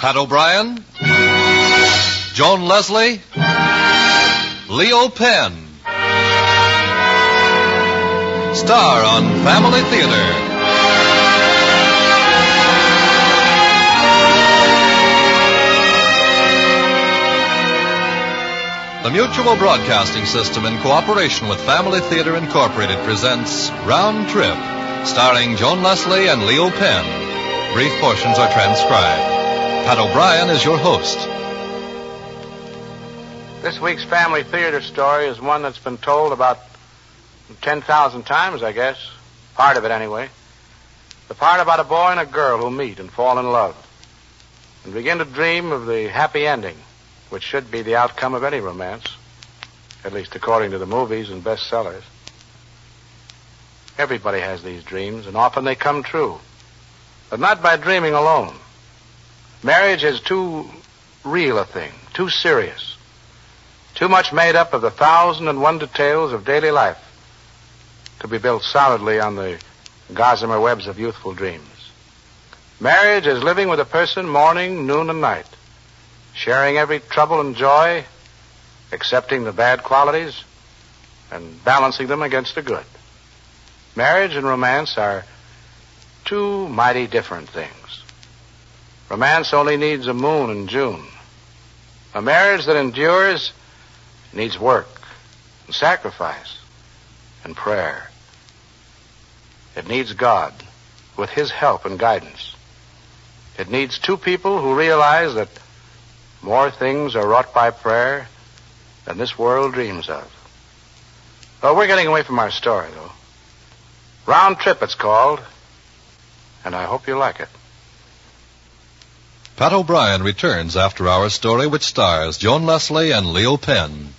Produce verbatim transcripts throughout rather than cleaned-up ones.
Pat O'Brien, Joan Leslie, Leo Penn. Star on Family Theater. The Mutual Broadcasting System, in cooperation with Family Theater Incorporated, presents Round Trip, starring Joan Leslie and Leo Penn. Brief portions are transcribed. Pat O'Brien is your host. This week's Family Theater story is one that's been told about ten thousand times, I guess. Part of it, anyway. The part about a boy and a girl who meet and fall in love and begin to dream of the happy ending, which should be the outcome of any romance, at least according to the movies and bestsellers. Everybody has these dreams, and often they come true, but not by dreaming alone. Marriage is too real a thing, too serious, too much made up of the thousand and one details of daily life to be built solidly on the gossamer webs of youthful dreams. Marriage is living with a person morning, noon, and night, sharing every trouble and joy, accepting the bad qualities, and balancing them against the good. Marriage and romance are two mighty different things. Romance only needs a moon in June. A marriage that endures needs work and sacrifice and prayer. It needs God with His help and guidance. It needs two people who realize that more things are wrought by prayer than this world dreams of. Well, we're getting away from our story, though. Round Trip, it's called, and I hope you like it. Pat O'Brien returns after our story, which stars Joan Leslie and Leo Penn.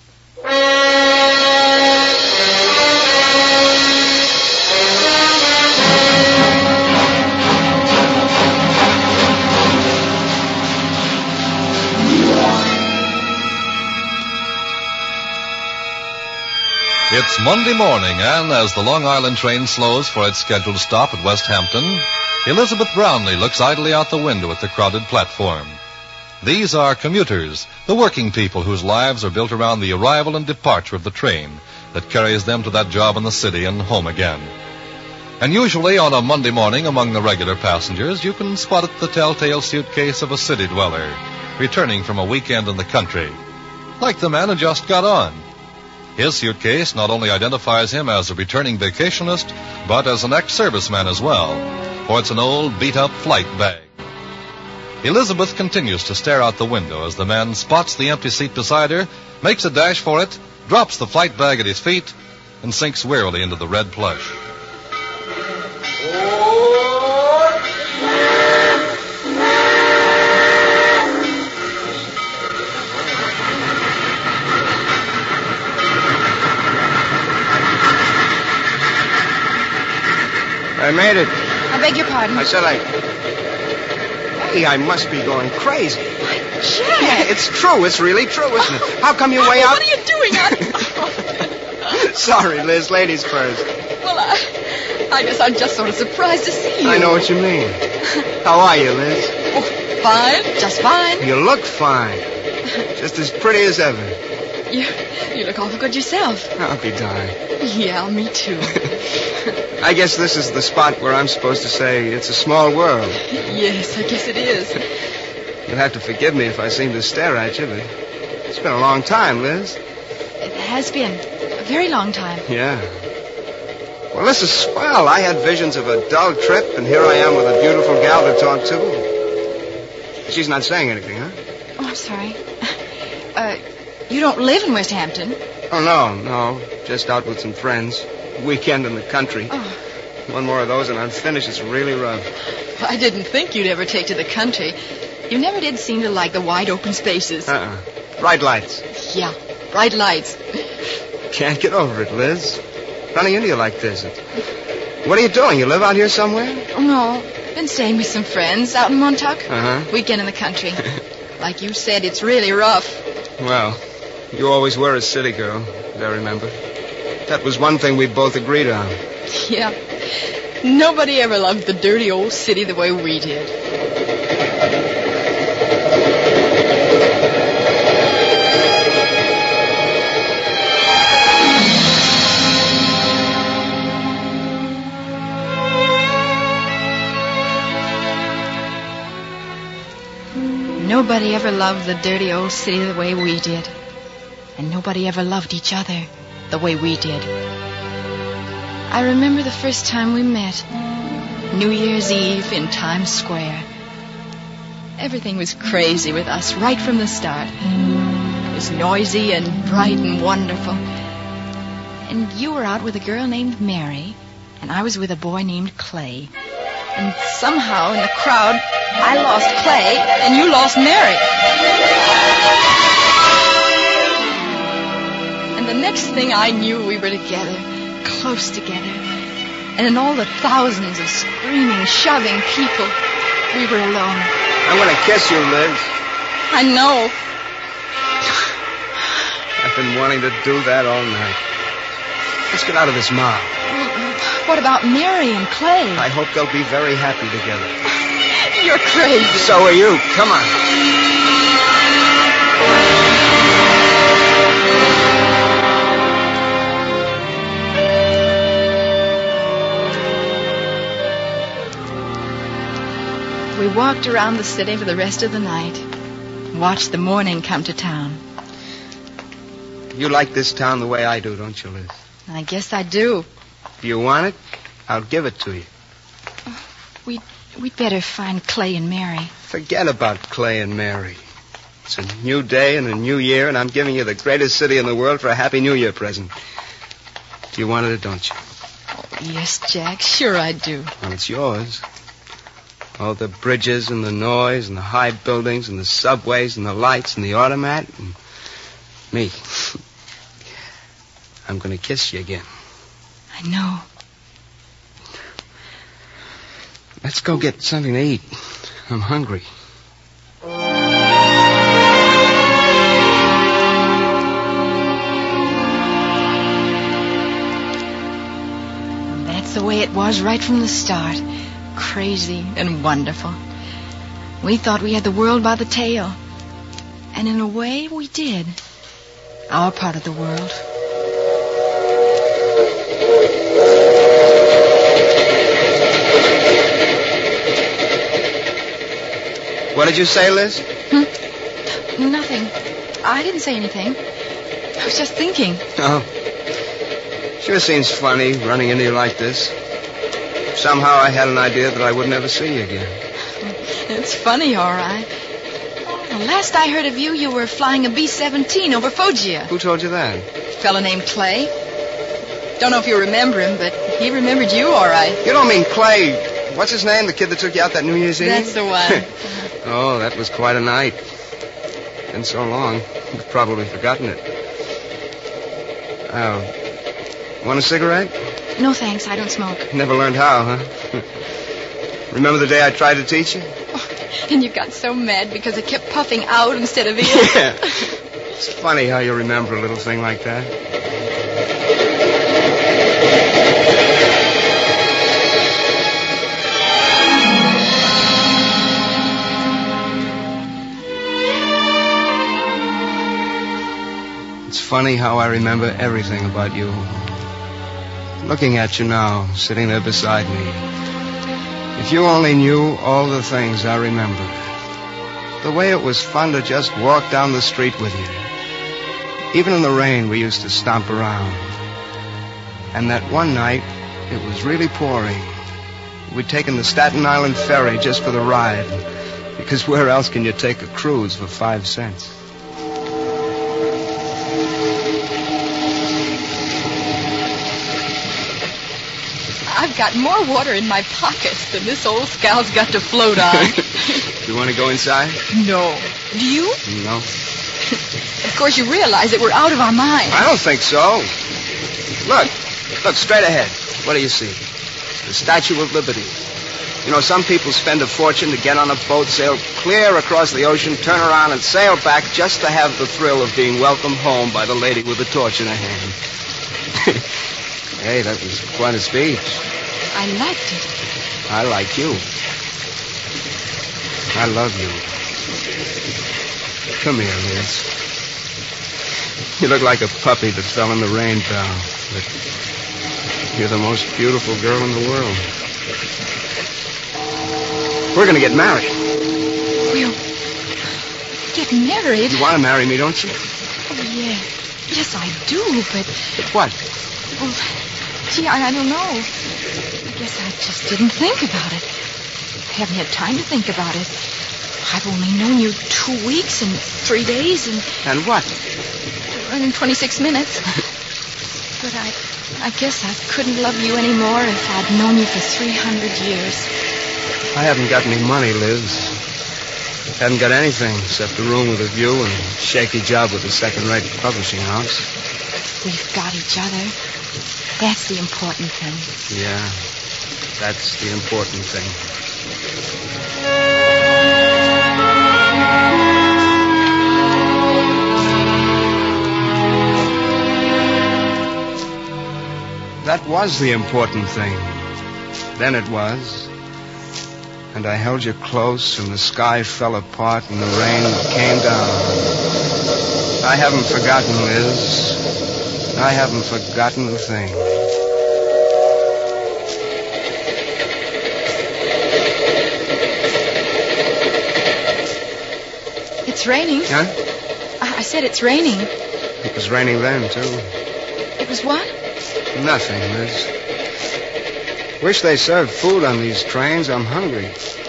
It's Monday morning, and as the Long Island train slows for its scheduled stop at West Hampton, Elizabeth Brownlee looks idly out the window at the crowded platform. These are commuters, the working people whose lives are built around the arrival and departure of the train that carries them to that job in the city and home again. And usually on a Monday morning among the regular passengers, you can spot the telltale suitcase of a city dweller returning from a weekend in the country, like the man who just got on. His suitcase not only identifies him as a returning vacationist, but as an ex-serviceman as well, for it's an old, beat-up flight bag. Elizabeth continues to stare out the window as the man spots the empty seat beside her, makes a dash for it, drops the flight bag at his feet, and sinks wearily into the red plush. I made it. I beg your pardon? I said I... Hey, I must be going crazy. Jack! Yeah, it's true. It's really true, isn't it? How come you're way out... What are you doing? I... Sorry, Liz. Ladies first. Well, I... I guess I'm just sort of surprised to see you. I know what you mean. How are you, Liz? Oh, fine. Just fine. You look fine. Just as pretty as ever. You, you look awful good yourself. I'll be darned. Yeah, me too. I guess this is the spot where I'm supposed to say it's a small world. Yes, I guess it is. You'll have to forgive me if I seem to stare at you, but it's been a long time, Liz. It has been. A very long time. Yeah. Well, this is swell. I had visions of a dull trip, and here I am with a beautiful gal to talk to. She's not saying anything, huh? Oh, I'm sorry. Uh, you don't live in West Hampton? Oh, no, no. Just out with some friends. Weekend in the country. Oh. One more of those and I'm finished. It's really rough. I didn't think you'd ever take to the country. You never did seem to like the wide open spaces. Uh-uh. Bright lights. Yeah, bright lights. Can't get over it, Liz. Running into you like this. What are you doing? You live out here somewhere? Oh, no. Been staying with some friends out in Montauk. Uh-huh. Weekend in the country. Like you said, it's really rough. Well, you always were a city girl, as I remember. That was one thing we both agreed on. Yeah. Nobody ever loved the dirty old city the way we did. Nobody ever loved the dirty old city the way we did. And nobody ever loved each other the way we did. I remember the first time we met. New Year's Eve in Times Square. Everything was crazy with us right from the start. It was noisy and bright and wonderful. And you were out with a girl named Mary, and I was with a boy named Clay. And somehow in the crowd, I lost Clay, and you lost Mary. And the next thing I knew, we were together, close together. And in all the thousands of screaming, shoving people, we were alone. I'm going to kiss you, Liz. I know. I've been wanting to do that all night. Let's get out of this mob. What about Mary and Clay? I hope they'll be very happy together. You're crazy. So are you. Come on. We walked around the city for the rest of the night. Watched the morning come to town. You like this town the way I do, don't you, Liz? I guess I do. If you want it, I'll give it to you. We'd, we'd better find Clay and Mary. Forget about Clay and Mary. It's a new day and a new year, and I'm giving you the greatest city in the world for a Happy New Year present. You wanted it, don't you? Oh, yes, Jack. Sure I do. Well, it's yours. All the bridges and the noise and the high buildings and the subways and the lights and the automat and me. I'm going to kiss you again. I know. Let's go get something to eat. I'm hungry. That's the way it was right from the start. Crazy and wonderful. We thought we had the world by the tail. And in a way, we did. Our part of the world. What did you say, Liz? Hmm? Nothing. I didn't say anything. I was just thinking. Oh. Sure seems funny running into you like this. Somehow I had an idea that I would never see you again. It's funny, all right. The last I heard of you, you were flying a B seventeen over Foggia. Who told you that? A fellow named Clay. Don't know if you remember him, but he remembered you all right. You don't mean Clay. What's his name, the kid that took you out that New Year's Eve? That's the one. Oh, that was quite a night. Been so long, you've probably forgotten it. Oh, want a cigarette? No, thanks. I don't smoke. Never learned how, huh? Remember the day I tried to teach you? Oh, and you got so mad because I kept puffing out instead of in. Yeah. It's funny how you remember a little thing like that. It's funny how I remember everything about you. Looking at you now, sitting there beside me. If you only knew all the things I remember. The way it was fun to just walk down the street with you. Even in the rain, we used to stomp around. And that one night, it was really pouring. We'd taken the Staten Island ferry just for the ride. Because where else can you take a cruise for five cents? I've got more water in my pockets than this old scow's got to float on. You want to go inside? No. Do you? No. Of course, you realize that we're out of our minds. I don't think so. Look. Look, straight ahead. What do you see? The Statue of Liberty. You know, some people spend a fortune to get on a boat, sail clear across the ocean, turn around and sail back just to have the thrill of being welcomed home by the lady with a torch in her hand. Hey, that was quite a speech. I liked it. I like you. I love you. Come here, Liz. You look like a puppy that fell in the rain, pal. But you're the most beautiful girl in the world. We're going to get married. We'll... get married. You want to marry me, don't you? Oh, yeah. Yes, I do, but... But what? Well, gee, I, I don't know. I guess I just didn't think about it. I haven't had time to think about it. I've only known you two weeks and three days and... And what? And twenty-six minutes. But I... I guess I couldn't love you anymore if I'd known you for three hundred years. I haven't got any money, Liz. Haven't got anything except a room with a view and a shaky job with a second-rate publishing house. We've got each other. That's the important thing. Yeah, that's the important thing. That was the important thing. Then it was. And I held you close, and the sky fell apart, and the rain came down. I haven't forgotten, Liz. I haven't forgotten a thing. It's raining. Huh? I, I said it's raining. It was raining then, too. It was what? Nothing, Liz. Wish they served food on these trains. I'm hungry.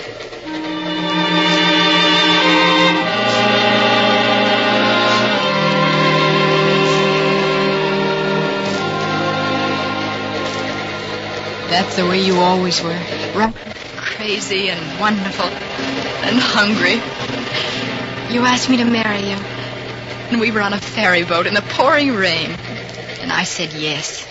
That's the way you always were. Right? Crazy and wonderful and hungry. You asked me to marry you. And we were on a ferry boat in the pouring rain. And I said yes.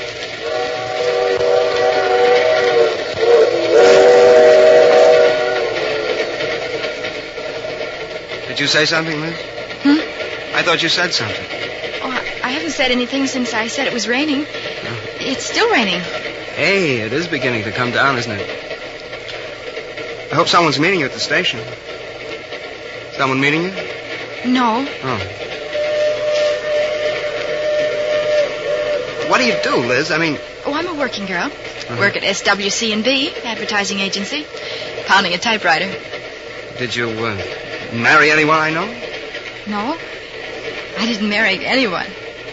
Did you say something, Liz? Hmm? I thought you said something. Oh, I haven't said anything since I said it was raining. Huh? It's still raining. Hey, it is beginning to come down, isn't it? I hope someone's meeting you at the station. Someone meeting you? No. Oh. What do you do, Liz? I mean... Oh, I'm a working girl. Uh-huh. Work at S W C and B, advertising agency. Pounding a typewriter. Did you uh, marry anyone I know? No. I didn't marry anyone.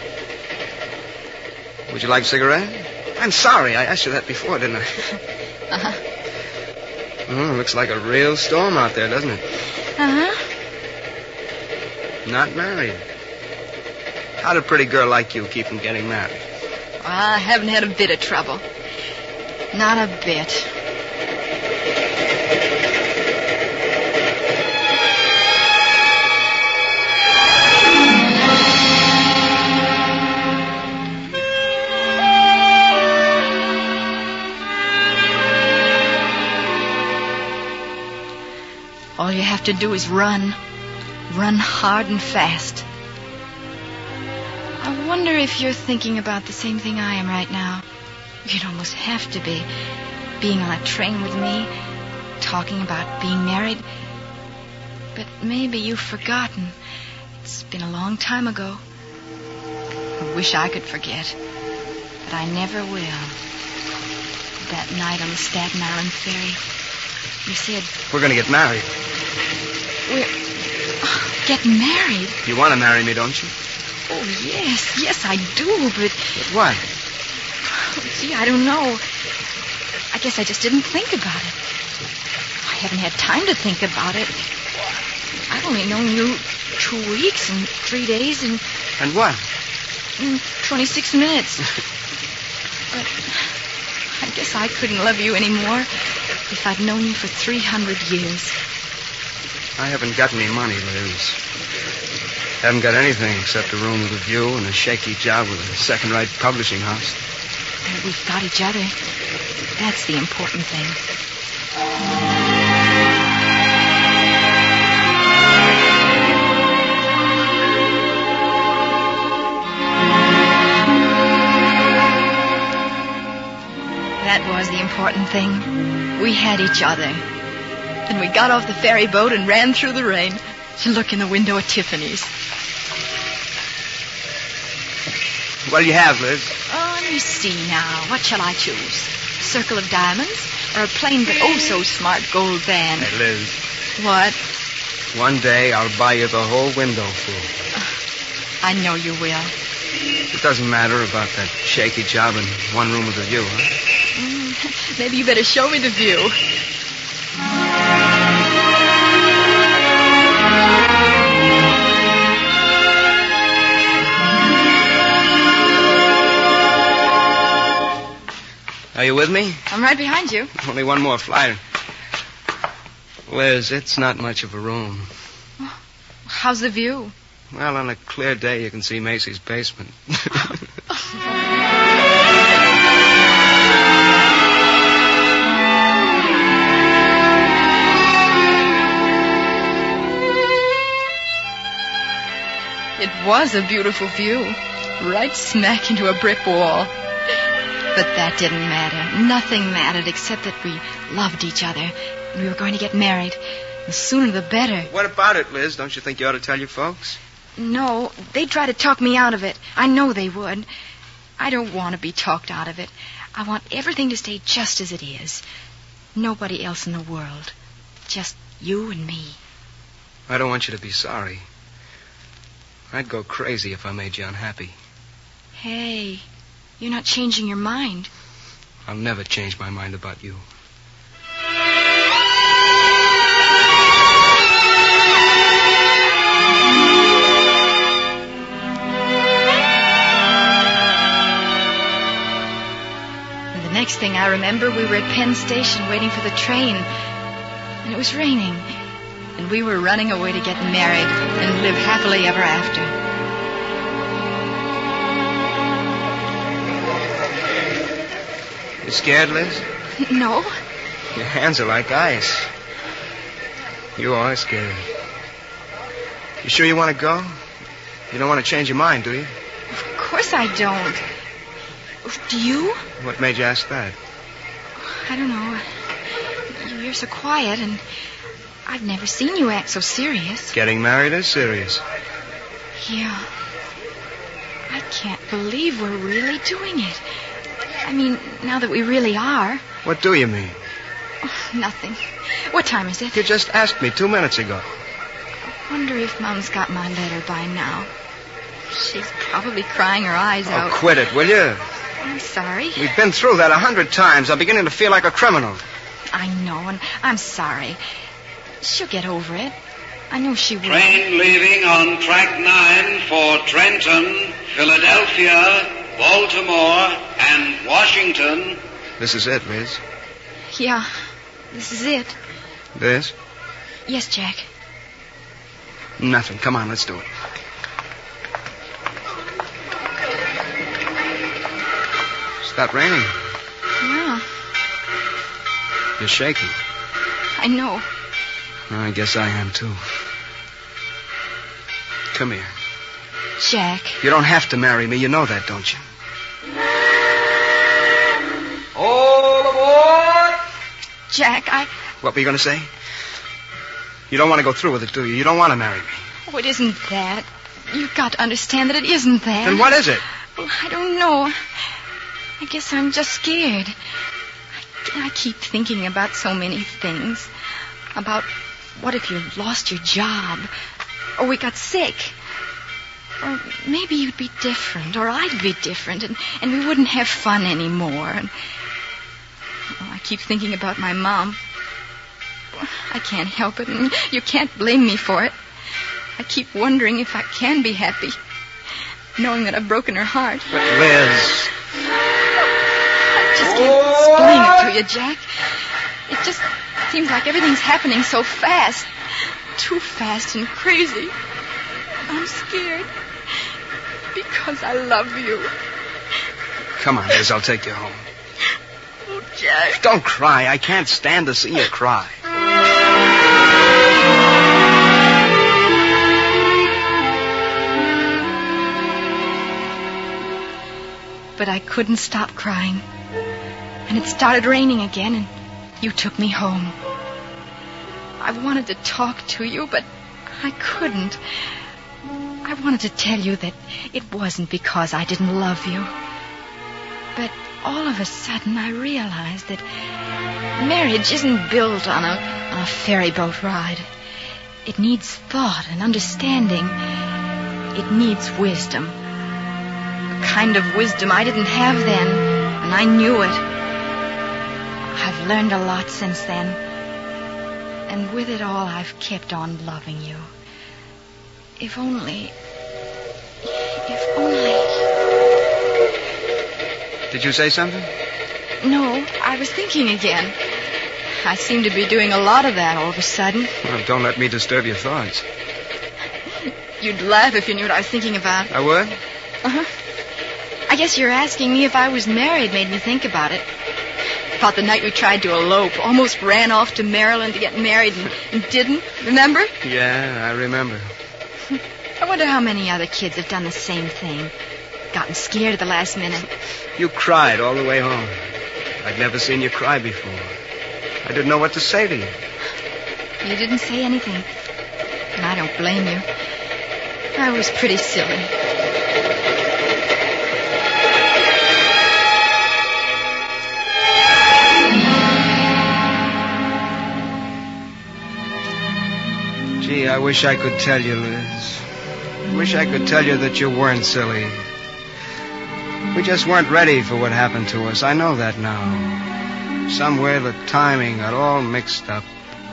Would you like a cigarette? I'm sorry. I asked you that before, didn't I? Uh-huh. Oh, looks like a real storm out there, doesn't it? Uh-huh. Not married. How'd a pretty girl like you keep from getting married? I haven't had a bit of trouble. Not a bit. All you have to do is run. Run hard and fast. I wonder if you're thinking about the same thing I am right now. You'd almost have to be. Being on a train with me, talking about being married. But maybe you've forgotten. It's been a long time ago. I wish I could forget. But I never will. That night on the Staten Island ferry, you said... We're going to get married. We're... Oh, get married? You want to marry me, don't you? Oh, yes. Yes, I do, but... But what? Oh, gee, I don't know. I guess I just didn't think about it. I haven't had time to think about it. I've only known you two weeks and three days and... And what? and twenty-six minutes. But I guess I couldn't love you anymore if I'd known you for three hundred years. I haven't got any money, Liz. Haven't got anything except a room with a view and a shaky job with a second-rate publishing house. But we've got each other. That's the important thing. That was the important thing. We had each other. And we got off the ferry boat and ran through the rain to look in the window at Tiffany's. What do you have, Liz? Oh, let me see now. What shall I choose? Circle of diamonds or a plain but oh so smart gold band? Hey, Liz. What? One day I'll buy you the whole window full. I know you will. It doesn't matter about that shaky job in one room with a view, huh? Mm, maybe you better show me the view. Are you with me? I'm right behind you. Only one more flight. Liz, it's not much of a room. How's the view? Well, on a clear day, you can see Macy's basement. It was a beautiful view. Right smack into a brick wall. But that didn't matter. Nothing mattered except that we loved each other. And we were going to get married. The sooner the better. What about it, Liz? Don't you think you ought to tell your folks? No, they'd try to talk me out of it. I know they would. I don't want to be talked out of it. I want everything to stay just as it is. Nobody else in the world. Just you and me. I don't want you to be sorry. I'd go crazy if I made you unhappy. Hey, you're not changing your mind. I'll never change my mind about you. And the next thing I remember, we were at Penn Station waiting for the train. And it was raining. And we were running away to get married and live happily ever after. You scared, Liz? No. Your hands are like ice. You are scared. You sure you want to go? You don't want to change your mind, do you? Of course I don't. Do you? What made you ask that? I don't know. You're so quiet, and I've never seen you act so serious. Getting married is serious. Yeah. I can't believe we're really doing it. I mean, now that we really are. What do you mean? Oh, nothing. What time is it? You just asked me two minutes ago. I wonder if Mom's got my letter by now. She's probably crying her eyes Oh, out. quit it, will you? I'm sorry. We've been through that a hundred times. I'm beginning to feel like a criminal. I know, and I'm sorry. She'll get over it. I know she will. Train leaving on track nine for Trenton, Philadelphia, Baltimore, and Washington. This is it, Liz. Yeah, this is it. This? Yes, Jack. Nothing. Come on, let's do it. Stop raining. Yeah, You're shaking. I know. I guess I am, too. Come here. Jack. You don't have to marry me. You know that, don't you? All aboard! Jack, I... What were you going to say? You don't want to go through with it, do you? You don't want to marry me. Oh, it isn't that. You've got to understand that it isn't that. Then what is it? Well, I don't know. I guess I'm just scared. I, I keep thinking about so many things. About what if you lost your job? Or we got sick? Or maybe you'd be different, or I'd be different, and, and we wouldn't have fun anymore. And, oh, I keep thinking about my mom. I can't help it, and you can't blame me for it. I keep wondering if I can be happy, knowing that I've broken her heart. But Liz... I just can't explain it to you, Jack. It just seems like everything's happening so fast. Too fast and crazy. I'm scared. Because I love you. Come on, Liz, I'll take you home. Oh, Jack. Don't cry. I can't stand to see you cry. But I couldn't stop crying. And it started raining again, and you took me home. I wanted to talk to you, but I couldn't. I wanted to tell you that it wasn't because I didn't love you. But all of a sudden I realized that marriage isn't built on a, on a ferry boat ride. It needs thought and understanding. It needs wisdom. A kind of wisdom I didn't have then, and I knew it. I've learned a lot since then. And with it all, I've kept on loving you. If only... If only... Did you say something? No, I was thinking again. I seem to be doing a lot of that all of a sudden. Well, don't let me disturb your thoughts. You'd laugh if you knew what I was thinking about. I would? Uh-huh. I guess you're asking me if I was married made me think about it. About the night we tried to elope. Almost ran off to Maryland to get married and, and didn't. Remember? Yeah, I remember. I wonder how many other kids have done the same thing. Gotten scared at the last minute. You cried all the way home. I'd never seen you cry before. I didn't know what to say to you. You didn't say anything. And I don't blame you. I was pretty silly. Gee, I wish I could tell you, Liz. I wish I could tell you that you weren't silly. We just weren't ready for what happened to us. I know that now. Somewhere the timing got all mixed up.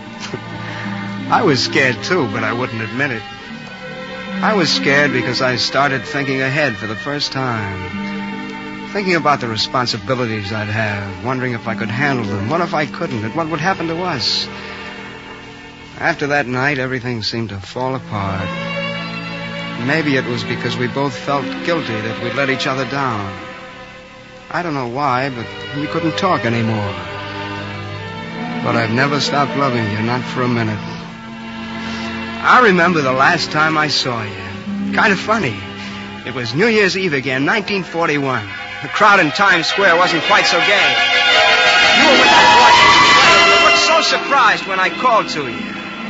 I was scared, too, but I wouldn't admit it. I was scared because I started thinking ahead for the first time. Thinking about the responsibilities I'd have, wondering if I could handle them. What if I couldn't, and what would happen to us? After that night, everything seemed to fall apart. Maybe it was because we both felt guilty that we'd let each other down. I don't know why, but we couldn't talk anymore. But I've never stopped loving you, not for a minute. I remember the last time I saw you. Kind of funny. It was New Year's Eve again, nineteen forty-one. The crowd in Times Square wasn't quite so gay. You were with that boy. You looked so surprised when I called to you.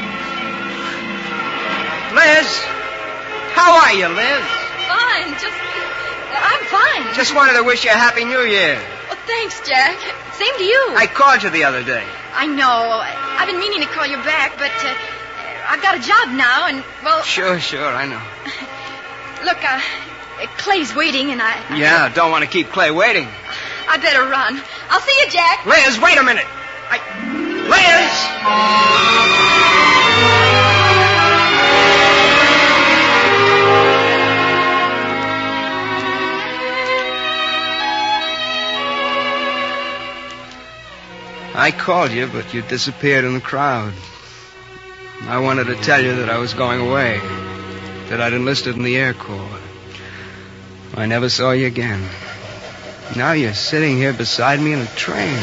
Liz! How are you, Liz? Fine, just... I'm fine. Just wanted to wish you a Happy New Year. Well, thanks, Jack. Same to you. I called you the other day. I know. I've been meaning to call you back, but uh, I've got a job now, and, well... Sure, sure, I know. Look, uh, Clay's waiting, and I... I yeah, don't want to keep Clay waiting. I better run. I'll see you, Jack. Liz, wait a minute. I... Liz! I called you, but you disappeared in the crowd. I wanted to tell you that I was going away, that I'd enlisted in the Air Corps. I never saw you again. Now you're sitting here beside me in a train.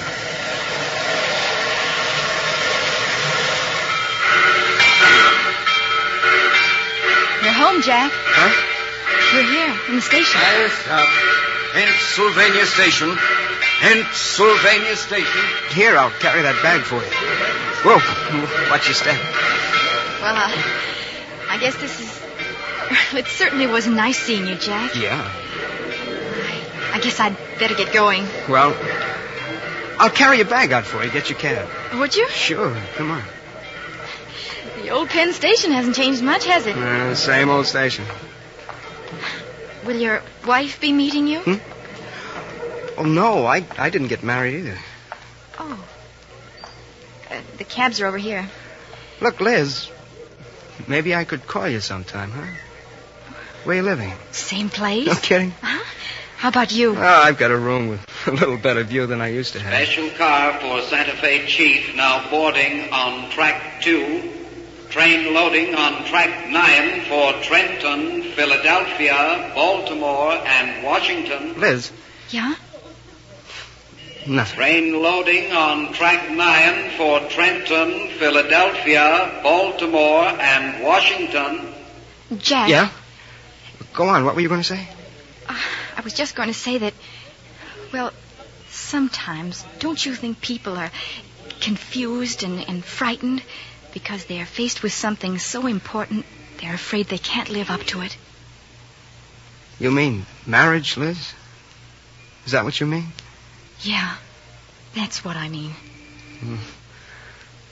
You're home, Jack. Huh? We're here, in the station. Yes, uh, Pennsylvania Station. Pennsylvania Station. Here, I'll carry that bag for you. Whoa, watch your step. Well, uh, I guess this is... It certainly was nice seeing you, Jack. Yeah. I, I guess I'd better get going. Well, I'll carry your bag out for you. Get your cab. Would you? Sure, come on. The old Penn Station hasn't changed much, has it? Uh, same old station. Will your wife be meeting you? Hmm? Oh, no, I, I didn't get married either. Oh. Uh, the cabs are over here. Look, Liz, maybe I could call you sometime, huh? Where you living? Same place? No kidding. Huh? How about you? Oh, I've got a room with a little better view than I used to have. Special car for Santa Fe Chief now boarding on track two. Train loading on track nine for Trenton, Philadelphia, Baltimore, and Washington. Liz? Yeah? Nothing. Train loading on track nine for Trenton, Philadelphia, Baltimore, and Washington. Jack? Yeah? Go on. What were you going to say? Uh, I was just going to say that, well, sometimes don't you think people are confused and, and frightened because they are faced with something so important they're afraid they can't live up to it? You mean marriage, Liz? Is that what you mean? Yeah, that's what I mean.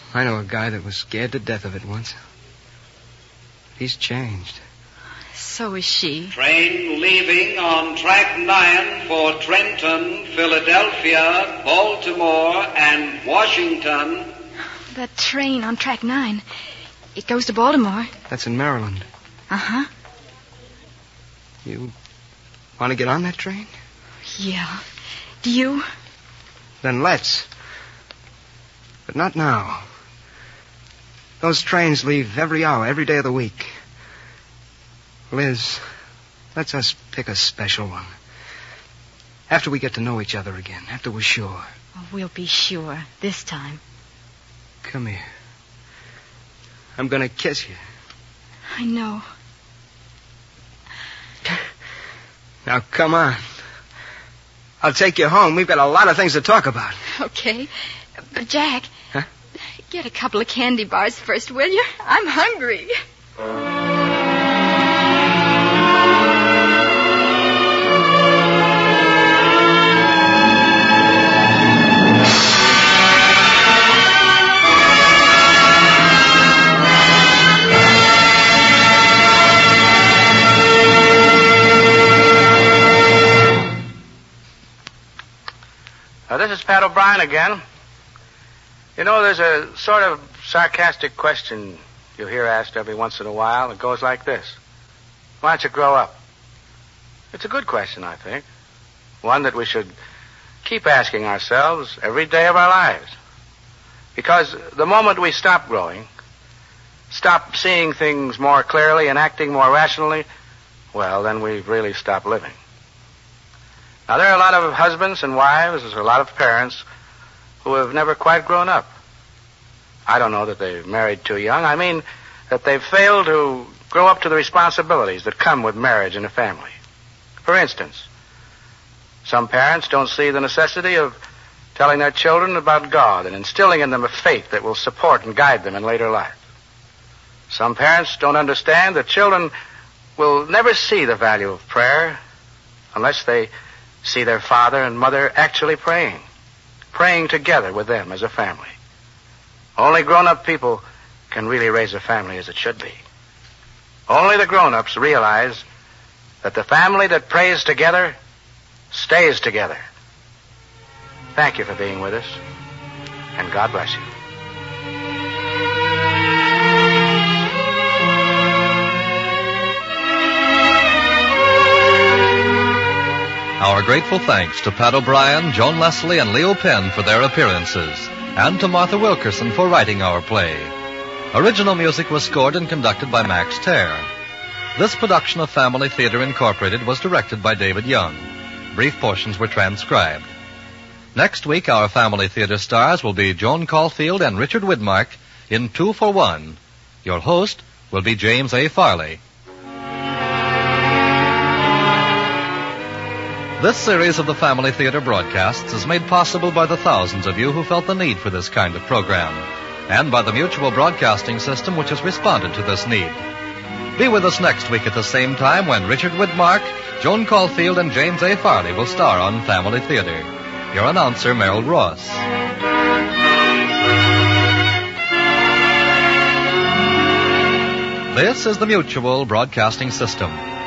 I know a guy that was scared to death of it once. He's changed. So is she. Train leaving on track nine for Trenton, Philadelphia, Baltimore, and Washington. That train on track nine. It goes to Baltimore. That's in Maryland. Uh-huh. You want to get on that train? Yeah. Do you? Then let's. But not now. Those trains leave every hour, every day of the week. Liz, let's us pick a special one. After we get to know each other again, after we're sure. Oh, we'll be sure this time. Come here. I'm going to kiss you. I know. Now, come on. I'll take you home. We've got a lot of things to talk about. Okay. But, Jack, huh? Get a couple of candy bars first, will you? I'm hungry. Now, this is Pat O'Brien again. You know, there's a sort of sarcastic question you hear asked every once in a while. It goes like this. Why don't you grow up? It's a good question, I think. One that we should keep asking ourselves every day of our lives. Because the moment we stop growing, stop seeing things more clearly and acting more rationally, well, then we've really stopped living. Now, there are a lot of husbands and wives, there's a lot of parents who have never quite grown up. I don't know that they've married too young. I mean that they've failed to grow up to the responsibilities that come with marriage and a family. For instance, some parents don't see the necessity of telling their children about God and instilling in them a faith that will support and guide them in later life. Some parents don't understand that children will never see the value of prayer unless they see their father and mother actually praying, praying together with them as a family. Only grown-up people can really raise a family as it should be. Only the grown-ups realize that the family that prays together stays together. Thank you for being with us, and God bless you. Our grateful thanks to Pat O'Brien, Joan Leslie, and Leo Penn for their appearances, and to Martha Wilkerson for writing our play. Original music was scored and conducted by Max Terr. This production of Family Theater Incorporated was directed by David Young. Brief portions were transcribed. Next week, our Family Theater stars will be Joan Caulfield and Richard Widmark in Two for One. Your host will be James A. Farley. This series of the Family Theater broadcasts is made possible by the thousands of you who felt the need for this kind of program, and by the Mutual Broadcasting System, which has responded to this need. Be with us next week at the same time when Richard Widmark, Joan Caulfield, and James A. Farley will star on Family Theater. Your announcer, Merrill Ross. This is the Mutual Broadcasting System.